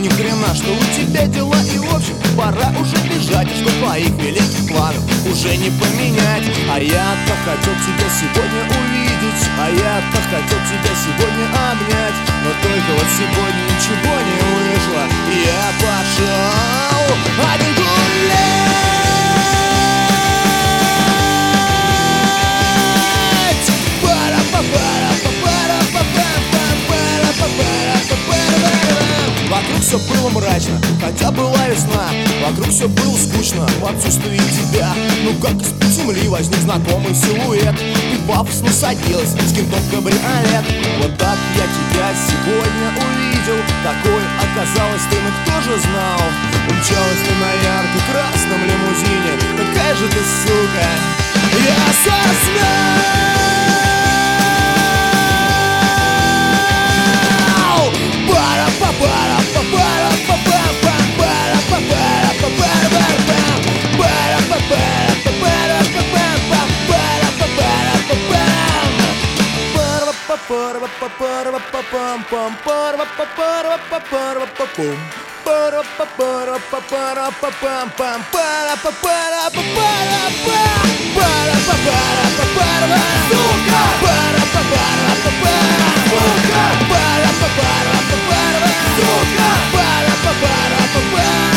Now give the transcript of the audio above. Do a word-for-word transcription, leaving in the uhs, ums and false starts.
ни хрена, что у тебя дела. И в общем, пора уже бежать, что твоих великих планов уже не поменять. А я-то хотел тебя сегодня увидеть, а я-то хотел тебя сегодня обнять, но только вот сегодня ничего не вышло, и я пошел один гулять. Вокруг все было мрачно, хотя была весна. Вокруг все было скучно в отсутствии тебя. Ну как из-под земли возник знакомый силуэт. Ты пафосно садилась с кем-то в кабриолет. Вот так я тебя сегодня увидел. Такой оказалась ты, ну кто же знал. Умчалась ты на ярко-красном лимузине. Какая же ты сука. Я сосна. Сука!